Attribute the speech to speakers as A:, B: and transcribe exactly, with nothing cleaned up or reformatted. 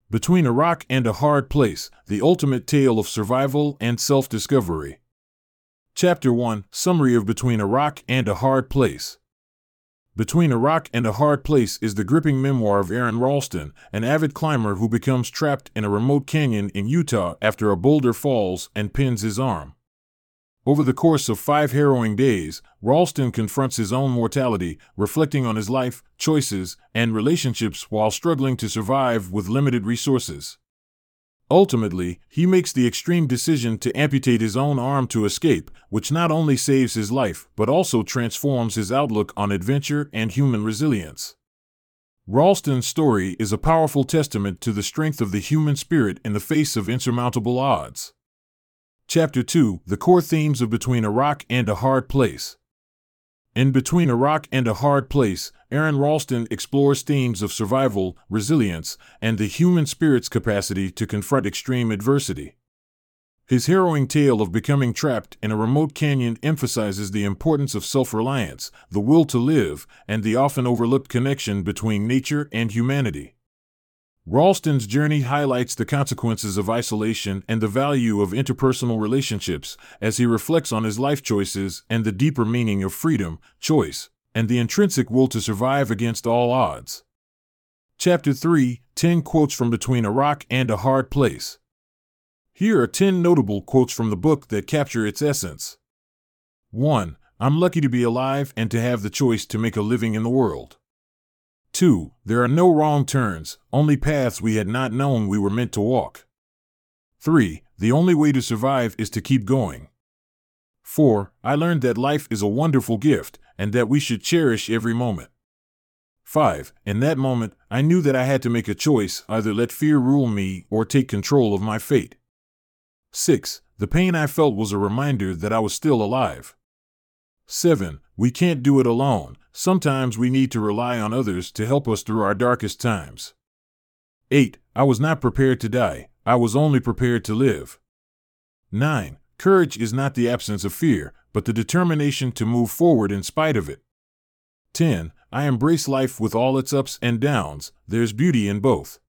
A: Between a Rock and a Hard Place, the ultimate tale of survival and self-discovery. Chapter one, Summary of Between a Rock and a Hard Place. Between a Rock and a Hard Place is the gripping memoir of Aron Ralston, an avid climber who becomes trapped in a remote canyon in Utah after a boulder falls and pins his arm. Over the course of five harrowing days, Ralston confronts his own mortality, reflecting on his life, choices, and relationships while struggling to survive with limited resources. Ultimately, he makes the extreme decision to amputate his own arm to escape, which not only saves his life but also transforms his outlook on adventure and human resilience. Ralston's story is a powerful testament to the strength of the human spirit in the face of insurmountable odds. Chapter two, The Core Themes of Between a Rock and a Hard Place. In Between a Rock and a Hard Place, Aron Ralston explores themes of survival, resilience, and the human spirit's capacity to confront extreme adversity. His harrowing tale of becoming trapped in a remote canyon emphasizes the importance of self-reliance, the will to live, and the often overlooked connection between nature and humanity. Ralston's journey highlights the consequences of isolation and the value of interpersonal relationships as he reflects on his life choices and the deeper meaning of freedom, choice, and the intrinsic will to survive against all odds. Chapter three, ten Quotes from Between a Rock and a Hard Place. Here are ten notable quotes from the book that capture its essence. one. I'm lucky to be alive and to have the choice to make a living in the world. two. There are no wrong turns, only paths we had not known we were meant to walk. three. The only way to survive is to keep going. four. I learned that life is a wonderful gift, and that we should cherish every moment. five. In that moment, I knew that I had to make a choice, either let fear rule me or take control of my fate. six. The pain I felt was a reminder that I was still alive. seven. We can't do it alone. Sometimes we need to rely on others to help us through our darkest times. eight. I was not prepared to die. I was only prepared to live. nine. Courage is not the absence of fear, but the determination to move forward in spite of it. ten. I embrace life with all its ups and downs. There's beauty in both.